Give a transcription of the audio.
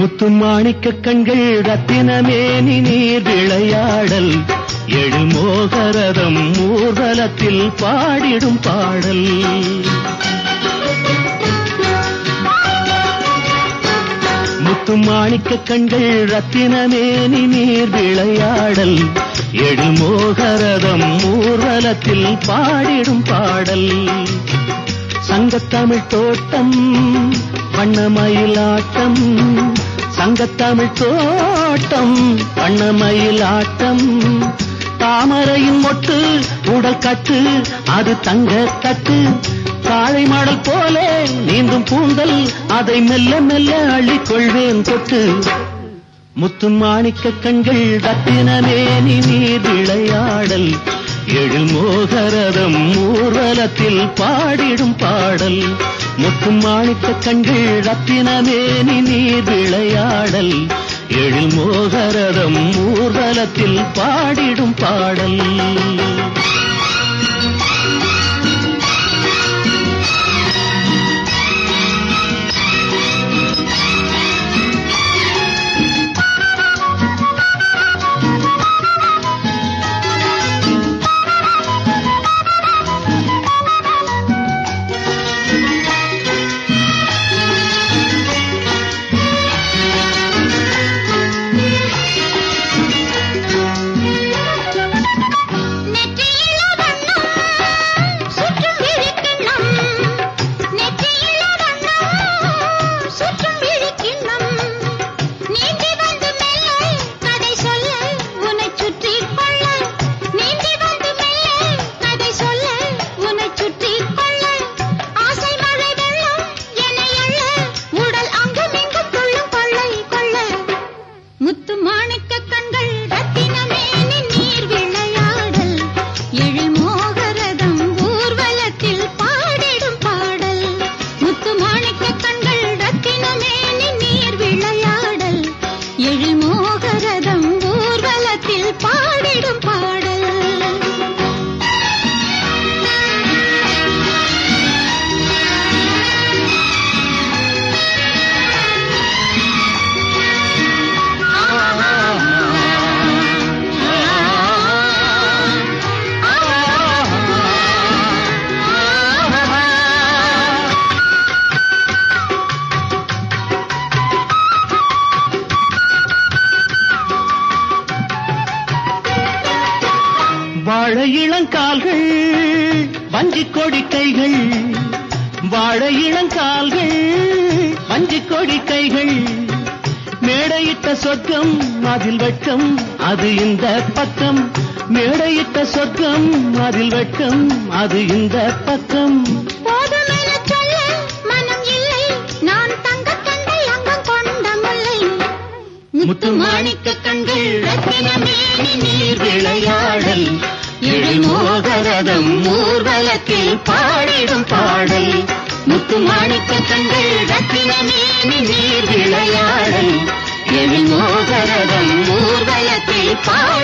முத்து மாணிக்க கண்கள் ரத்தினமேனி நீர் விளையாடல் எழுமோகரதம் ஊர்வலத்தில் பாடிடும் பாடல். முத்து மாணிக்க கண்கள் ரத்தினமேனி நீர் விளையாடல் எழுமோகரதம் ஊர்வலத்தில் பாடிடும் பாடல். சங்கத்தமிழ் தோட்டம் வண்ணமயிலாட்டம், சங்கத்தமிழ் தோட்டம் வண்ணமயிலாட்டம், தாமரையின் மொட்டு உடல் கட்டு அது தங்க தட்டு, காளை மடல் போல நீந்தும் கூந்தல் அதை மெல்ல மெல்ல அள்ளிக்கொள்வேன் தொட்டு. முத்து மாணிக்க கண்கள் ரத்தினமேனி நீர் விளையாடல் எழுமோகரதம் ஊர்வலத்தில் பாடிடும் பாடல். முத்து மாணிக்க கண்கள் ரத்தினமேனி நீர் விளையாடல் எழுமோகரதம் ஊர்வலத்தில் பாடிடும் பாடல். வாழ இளங்கால்கள் வஞ்சிக் கொடி கைகள், வாழ இளங்கால்கள் வஞ்சிக் கொடி கைகள், மேடையிட்ட சொர்க்கம் அதில் வெட்கம் அது இந்த பக்கம், மேடையிட்ட சொர்க்கம் அதில் வெட்கம் அது இந்த பக்கம். முத்து மாணிக்க கண்கள் ரத்தினமேனி நீர் விளையாடல் எழுமோகரதம் ஊர்வலத்தில் பாடிடும் பாடல். முத்து மாணிக்க கண்கள் ரத்தினமேனி நீர் விளையாடல் எழுமோகரதம் ஊர்வலத்தில்